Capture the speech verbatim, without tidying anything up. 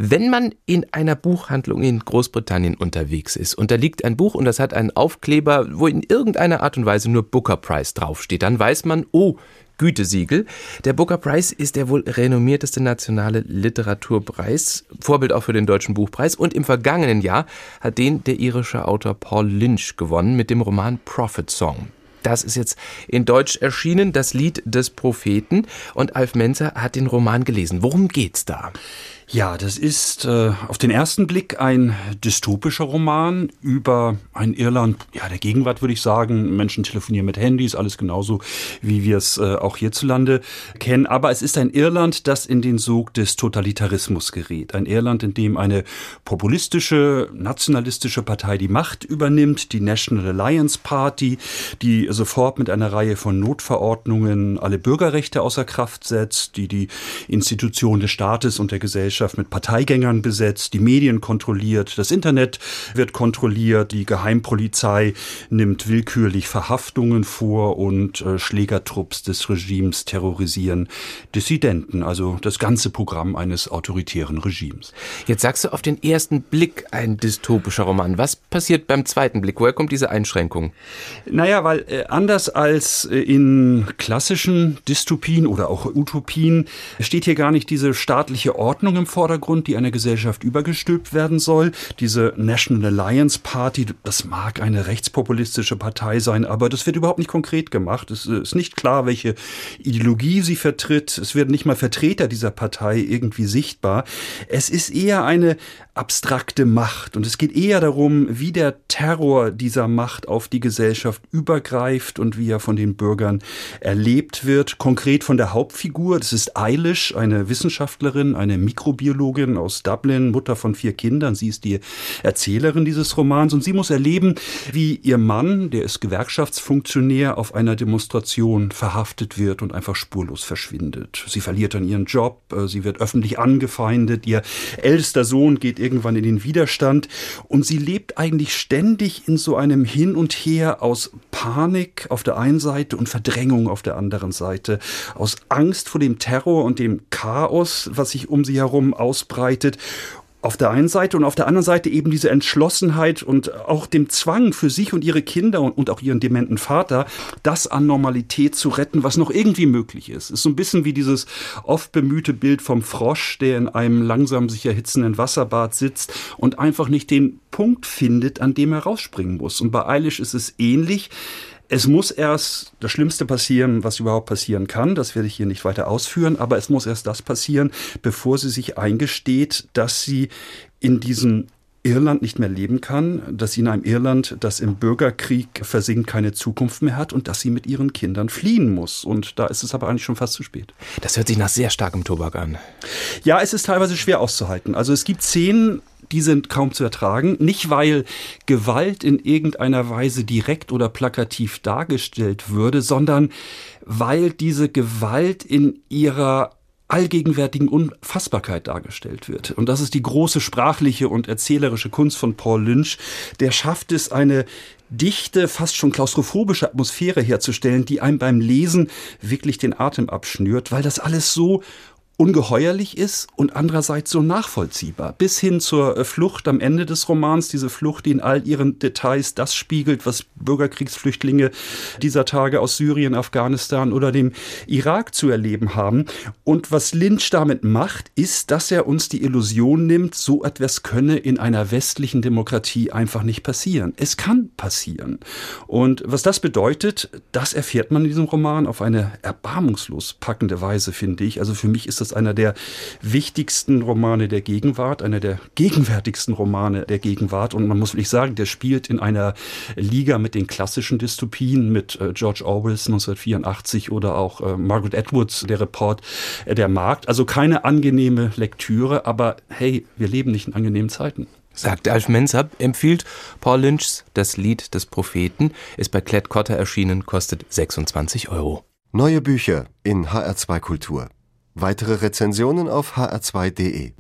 Wenn man in einer Buchhandlung in Großbritannien unterwegs ist und da liegt ein Buch und das hat einen Aufkleber, wo in irgendeiner Art und Weise nur Booker Prize draufsteht, dann weiß man, oh, Gütesiegel. Der Booker Prize ist der wohl renommierteste nationale Literaturpreis, Vorbild auch für den Deutschen Buchpreis. Und im vergangenen Jahr hat den der irische Autor Paul Lynch gewonnen mit dem Roman Prophet Song. Das ist jetzt in Deutsch erschienen, das Lied des Propheten. Und Alf Menzer hat den Roman gelesen. Worum geht's da? Ja, das ist äh, auf den ersten Blick ein dystopischer Roman über ein Irland, ja, der Gegenwart würde ich sagen. Menschen telefonieren mit Handys, alles genauso, wie wir es äh, auch hierzulande kennen. Aber es ist ein Irland, das in den Sog des Totalitarismus gerät. Ein Irland, in dem eine populistische, nationalistische Partei die Macht übernimmt, die National Alliance Party, die sofort mit einer Reihe von Notverordnungen alle Bürgerrechte außer Kraft setzt, die die Institutionen des Staates und der Gesellschaft mit Parteigängern besetzt, die Medien kontrolliert, das Internet wird kontrolliert, die Geheimpolizei nimmt willkürlich Verhaftungen vor und äh, Schlägertrupps des Regimes terrorisieren Dissidenten, also das ganze Programm eines autoritären Regimes. Jetzt sagst du auf den ersten Blick ein dystopischer Roman. Was passiert beim zweiten Blick? Woher kommt diese Einschränkung? Naja, weil äh, anders als äh, in klassischen Dystopien oder auch Utopien steht hier gar nicht diese staatliche Ordnung im Vordergrund, die einer Gesellschaft übergestülpt werden soll. Diese National Alliance Party, das mag eine rechtspopulistische Partei sein, aber das wird überhaupt nicht konkret gemacht. Es ist nicht klar, welche Ideologie sie vertritt. Es werden nicht mal Vertreter dieser Partei irgendwie sichtbar. Es ist eher eine abstrakte Macht und es geht eher darum, wie der Terror dieser Macht auf die Gesellschaft übergreift und wie er von den Bürgern erlebt wird. Konkret von der Hauptfigur, das ist Eilish, eine Wissenschaftlerin, eine Mikrobiologin aus Dublin, Mutter von vier Kindern. Sie ist die Erzählerin dieses Romans und sie muss erleben, wie ihr Mann, der ist Gewerkschaftsfunktionär, auf einer Demonstration verhaftet wird und einfach spurlos verschwindet. Sie verliert dann ihren Job, sie wird öffentlich angefeindet, ihr ältester Sohn geht irgendwann in den Widerstand und sie lebt eigentlich ständig in so einem Hin und Her aus Panik auf der einen Seite und Verdrängung auf der anderen Seite, aus Angst vor dem Terror und dem Chaos, was sich um sie herum ausbreitet. Auf der einen Seite und auf der anderen Seite eben diese Entschlossenheit und auch dem Zwang für sich und ihre Kinder und, und auch ihren dementen Vater, das an Normalität zu retten, was noch irgendwie möglich ist. Ist so ein bisschen wie dieses oft bemühte Bild vom Frosch, der in einem langsam sich erhitzenden Wasserbad sitzt und einfach nicht den Punkt findet, an dem er rausspringen muss. Und bei Eilish ist es ähnlich. Es muss erst das Schlimmste passieren, was überhaupt passieren kann. Das werde ich hier nicht weiter ausführen. Aber es muss erst das passieren, bevor sie sich eingesteht, dass sie in diesem Irland nicht mehr leben kann, dass sie in einem Irland, das im Bürgerkrieg versinkt, keine Zukunft mehr hat und dass sie mit ihren Kindern fliehen muss. Und da ist es aber eigentlich schon fast zu spät. Das hört sich nach sehr starkem Tobak an. Ja, es ist teilweise schwer auszuhalten. Also es gibt Szenen, die sind kaum zu ertragen. Nicht, weil Gewalt in irgendeiner Weise direkt oder plakativ dargestellt würde, sondern weil diese Gewalt in ihrer allgegenwärtigen Unfassbarkeit dargestellt wird. Und das ist die große sprachliche und erzählerische Kunst von Paul Lynch. Der schafft es, eine dichte, fast schon klaustrophobische Atmosphäre herzustellen, die einem beim Lesen wirklich den Atem abschnürt, weil das alles so ungeheuerlich ist und andererseits so nachvollziehbar. Bis hin zur Flucht am Ende des Romans, diese Flucht, die in all ihren Details das spiegelt, was Bürgerkriegsflüchtlinge dieser Tage aus Syrien, Afghanistan oder dem Irak zu erleben haben. Und was Lynch damit macht, ist, dass er uns die Illusion nimmt, so etwas könne in einer westlichen Demokratie einfach nicht passieren. Es kann passieren. Und was das bedeutet, das erfährt man in diesem Roman auf eine erbarmungslos packende Weise, finde ich. Also für mich ist das einer der wichtigsten Romane der Gegenwart, einer der gegenwärtigsten Romane der Gegenwart. Und man muss wirklich sagen, der spielt in einer Liga mit den klassischen Dystopien, mit äh, George Orwells neunzehnhundertvierundachtzig oder auch äh, Margaret Atwoods, der Report äh, der Markt. Also keine angenehme Lektüre, aber hey, wir leben nicht in angenehmen Zeiten. Sagt Alf Menzer, empfiehlt Paul Lynchs Das Lied des Propheten, ist bei Klett-Cotta erschienen, kostet sechsundzwanzig Euro. Neue Bücher in H R zwei Kultur. Weitere Rezensionen auf h r zwei punkt de.